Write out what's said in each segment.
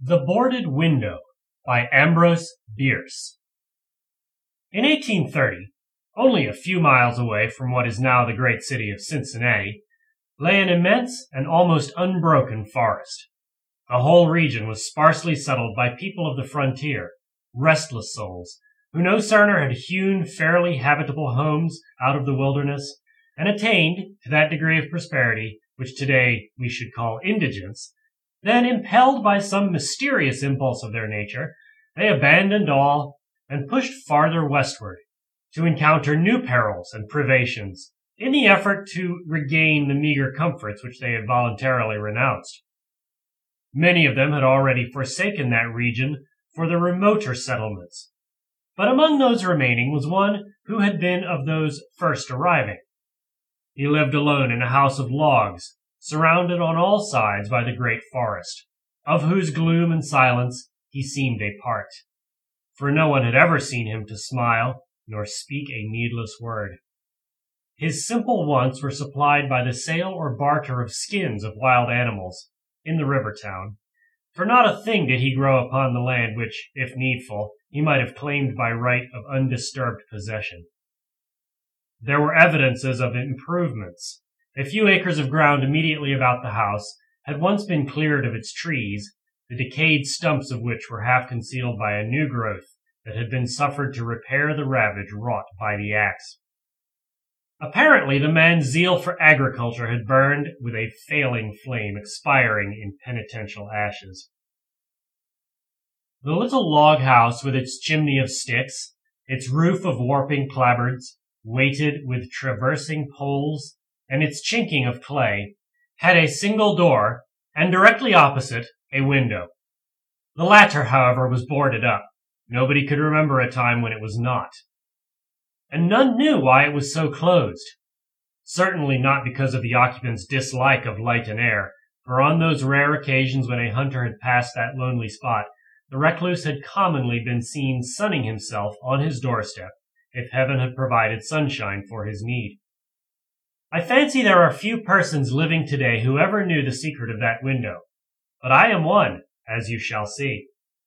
The Boarded Window by Ambrose Bierce. In 1830, only a few miles away from what is now the great city of Cincinnati, lay an immense and almost unbroken forest. The whole region was sparsely settled by people of the frontier, restless souls, who no sooner had hewn fairly habitable homes out of the wilderness, and attained to that degree of prosperity which today we should call indigence, then, impelled by some mysterious impulse of their nature, they abandoned all and pushed farther westward to encounter new perils and privations in the effort to regain the meager comforts which they had voluntarily renounced. Many of them had already forsaken that region for the remoter settlements, but among those remaining was one who had been of those first arriving. He lived alone in a house of logs, surrounded on all sides by the great forest, of whose gloom and silence he seemed a part, for no one had ever seen him to smile nor speak a needless word. His simple wants were supplied by the sale or barter of skins of wild animals in the river town, for not a thing did he grow upon the land which, if needful, he might have claimed by right of undisturbed possession. There were evidences of improvements. A few acres of ground immediately about the house had once been cleared of its trees, the decayed stumps of which were half concealed by a new growth that had been suffered to repair the ravage wrought by the axe. Apparently the man's zeal for agriculture had burned with a failing flame, expiring in penitential ashes. The little log house, with its chimney of sticks, its roof of warping clapboards, weighted with traversing poles, and its chinking of clay, had a single door, and directly opposite, a window. The latter, however, was boarded up. Nobody could remember a time when it was not. And none knew why it was so closed. Certainly not because of the occupant's dislike of light and air, for on those rare occasions when a hunter had passed that lonely spot, the recluse had commonly been seen sunning himself on his doorstep, if heaven had provided sunshine for his need. I fancy there are few persons living today who ever knew the secret of that window, but I am one, as you shall see.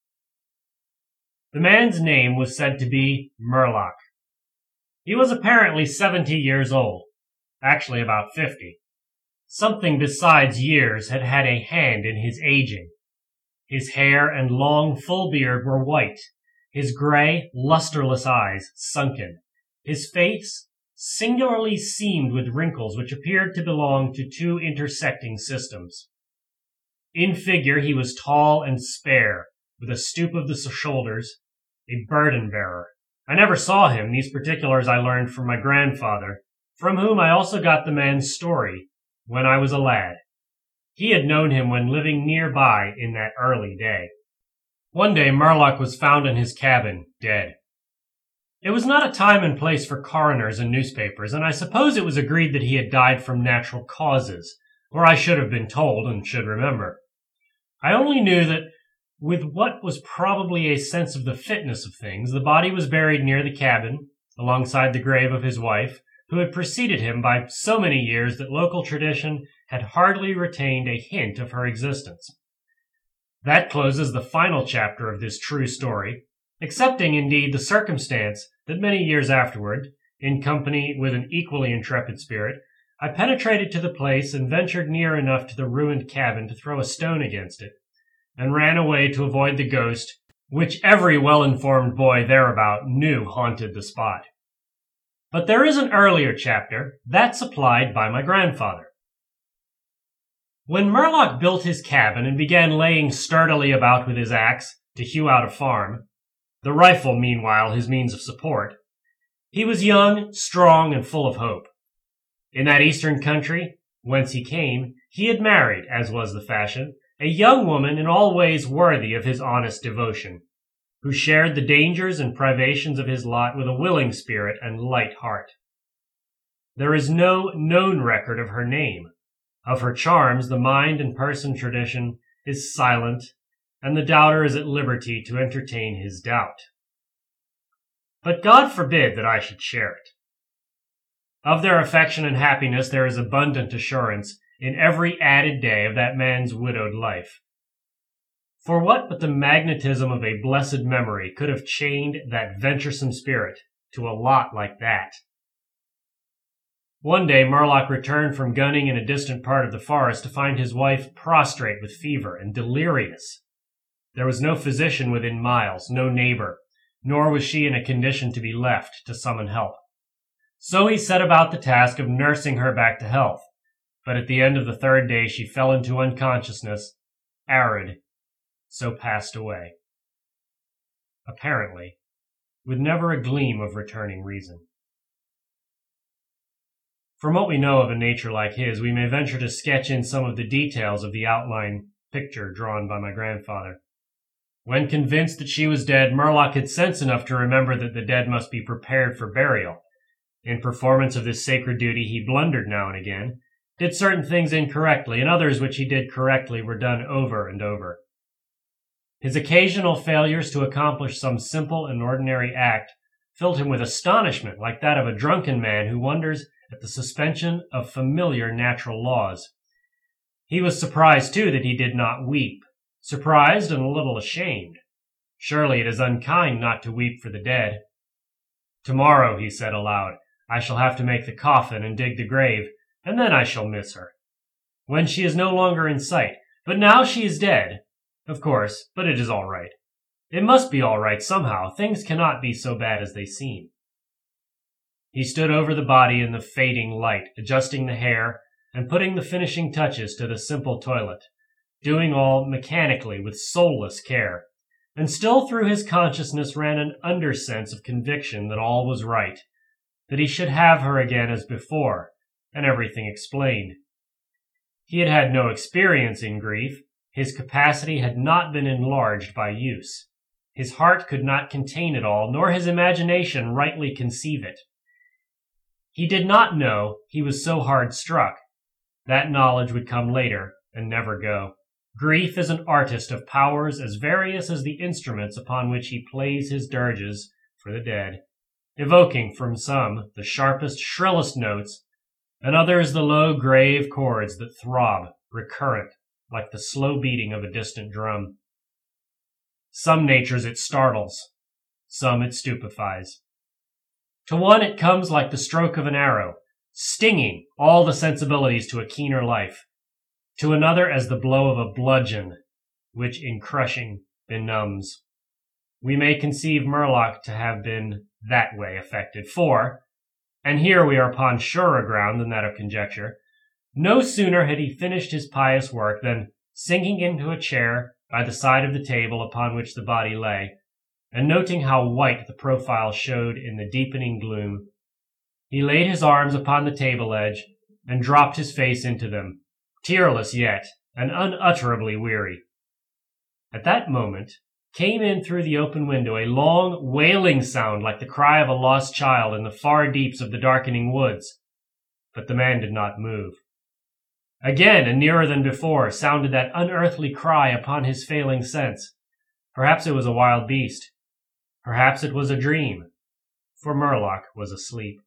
The man's name was said to be Murlock. He was apparently 70 years old, actually about 50. Something besides years had had a hand in his aging. His hair and long, full beard were white, his gray, lusterless eyes sunken, his face singularly seamed with wrinkles which appeared to belong to two intersecting systems. In figure he was tall and spare, with a stoop of the shoulders, a burden-bearer. I never saw him. These particulars I learned from my grandfather, from whom I also got the man's story when I was a lad. He had known him when living nearby in that early day. One day Murlock was found in his cabin, dead. It was not a time and place for coroners and newspapers, and I suppose it was agreed that he had died from natural causes, or I should have been told and should remember. I only knew that, with what was probably a sense of the fitness of things, the body was buried near the cabin, alongside the grave of his wife, who had preceded him by so many years that local tradition had hardly retained a hint of her existence. That closes the final chapter of this true story, excepting, indeed, the circumstance that many years afterward, in company with an equally intrepid spirit, I penetrated to the place and ventured near enough to the ruined cabin to throw a stone against it, and ran away to avoid the ghost which every well-informed boy thereabout knew haunted the spot. But there is an earlier chapter, that supplied by my grandfather. When Murlock built his cabin and began laying sturdily about with his axe to hew out a farm, the rifle, meanwhile, his means of support, he was young, strong, and full of hope. In that eastern country, whence he came, he had married, as was the fashion, a young woman in all ways worthy of his honest devotion, who shared the dangers and privations of his lot with a willing spirit and light heart. There is no known record of her name. Of her charms, the mind and person tradition is silent, and the doubter is at liberty to entertain his doubt. But God forbid that I should share it. Of their affection and happiness there is abundant assurance in every added day of that man's widowed life. For what but the magnetism of a blessed memory could have chained that venturesome spirit to a lot like that? One day Murlock returned from gunning in a distant part of the forest to find his wife prostrate with fever and delirious. There was no physician within miles, no neighbor, nor was she in a condition to be left to summon help. So he set about the task of nursing her back to health, but at the end of the third day she fell into unconsciousness, arid, so passed away. Apparently, with never a gleam of returning reason. From what we know of a nature like his, we may venture to sketch in some of the details of the outline picture drawn by my grandfather. When convinced that she was dead, Murlock had sense enough to remember that the dead must be prepared for burial. In performance of this sacred duty, he blundered now and again, did certain things incorrectly, and others which he did correctly were done over and over. His occasional failures to accomplish some simple and ordinary act filled him with astonishment like that of a drunken man who wonders at the suspension of familiar natural laws. He was surprised, too, that he did not weep, surprised and a little ashamed. Surely it is unkind not to weep for the dead. "Tomorrow," he said aloud, "I shall have to make the coffin and dig the grave, and then I shall miss her. When she is no longer in sight. But now she is dead. Of course, but it is all right. It must be all right somehow. Things cannot be so bad as they seem." He stood over the body in the fading light, adjusting the hair and putting the finishing touches to the simple toilet, doing all mechanically with soulless care. And still through his consciousness ran an undersense of conviction that all was right, that he should have her again as before, and everything explained. He had had no experience in grief. His capacity had not been enlarged by use. His heart could not contain it all, nor his imagination rightly conceive it. He did not know he was so hard struck. That knowledge would come later and never go. Grief is an artist of powers as various as the instruments upon which he plays his dirges for the dead, evoking from some the sharpest, shrillest notes, and others the low, grave chords that throb, recurrent, like the slow beating of a distant drum. Some natures it startles, some it stupefies. To one it comes like the stroke of an arrow, stinging all the sensibilities to a keener life. To another as the blow of a bludgeon, which in crushing benumbs. We may conceive Murlock to have been that way affected, for, and here we are upon surer ground than that of conjecture, no sooner had he finished his pious work than, sinking into a chair by the side of the table upon which the body lay, and noting how white the profile showed in the deepening gloom, he laid his arms upon the table edge and dropped his face into them, tearless yet, and unutterably weary. At that moment came in through the open window a long, wailing sound like the cry of a lost child in the far deeps of the darkening woods. But the man did not move. Again, and nearer than before, sounded that unearthly cry upon his failing sense. Perhaps it was a wild beast. Perhaps it was a dream, for Murlock was asleep.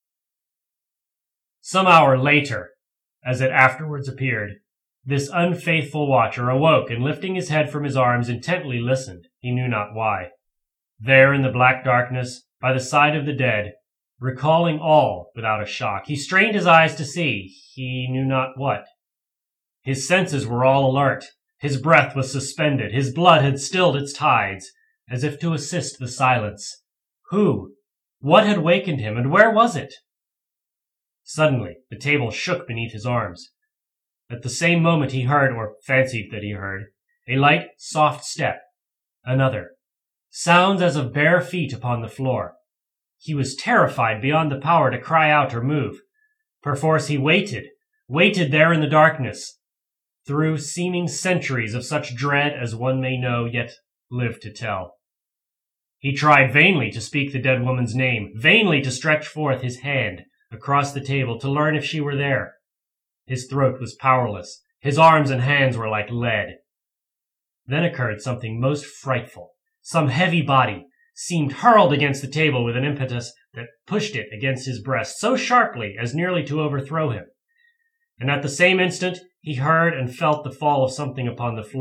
Some hour later, as it afterwards appeared, this unfaithful watcher awoke and lifting his head from his arms intently listened, he knew not why. There in the black darkness, by the side of the dead, recalling all without a shock, he strained his eyes to see, he knew not what. His senses were all alert, his breath was suspended, his blood had stilled its tides, as if to assist the silence. Who? What had wakened him, and where was it? Suddenly, the table shook beneath his arms. At the same moment he heard, or fancied that he heard, a light, soft step. Another. Sounds as of bare feet upon the floor. He was terrified beyond the power to cry out or move. Perforce he waited there in the darkness, through seeming centuries of such dread as one may know, yet live to tell. He tried vainly to speak the dead woman's name, vainly to stretch forth his hand across the table to learn if she were there. His throat was powerless. His arms and hands were like lead. Then occurred something most frightful. Some heavy body seemed hurled against the table with an impetus that pushed it against his breast so sharply as nearly to overthrow him. And at the same instant he heard and felt the fall of something upon the floor,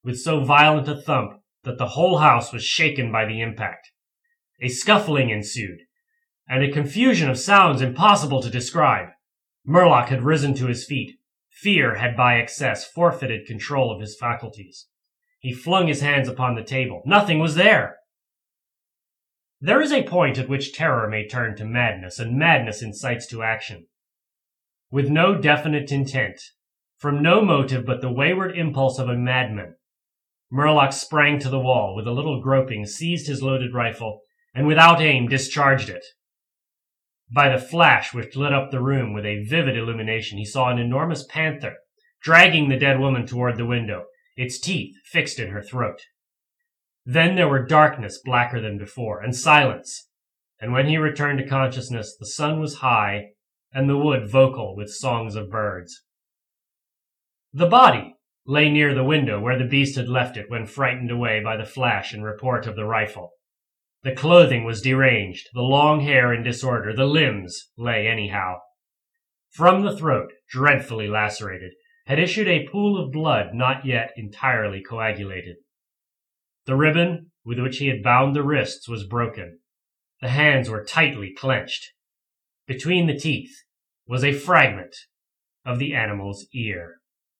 with so violent a thump that the whole house was shaken by the impact. A scuffling ensued, and a confusion of sounds impossible to describe. Murlock had risen to his feet. Fear had by excess forfeited control of his faculties. He flung his hands upon the table. Nothing was there. There is a point at which terror may turn to madness, and madness incites to action. With no definite intent, from no motive but the wayward impulse of a madman, Murlock sprang to the wall, with a little groping, seized his loaded rifle, and without aim discharged it. By the flash which lit up the room with a vivid illumination, he saw an enormous panther dragging the dead woman toward the window, its teeth fixed in her throat. Then there were darkness blacker than before, and silence, and when he returned to consciousness, the sun was high, and the wood vocal with songs of birds. The body lay near the window where the beast had left it when frightened away by the flash and report of the rifle. The clothing was deranged, the long hair in disorder, the limbs lay anyhow. From the throat, dreadfully lacerated, had issued a pool of blood not yet entirely coagulated. The ribbon with which he had bound the wrists was broken. The hands were tightly clenched. Between the teeth was a fragment of the animal's ear.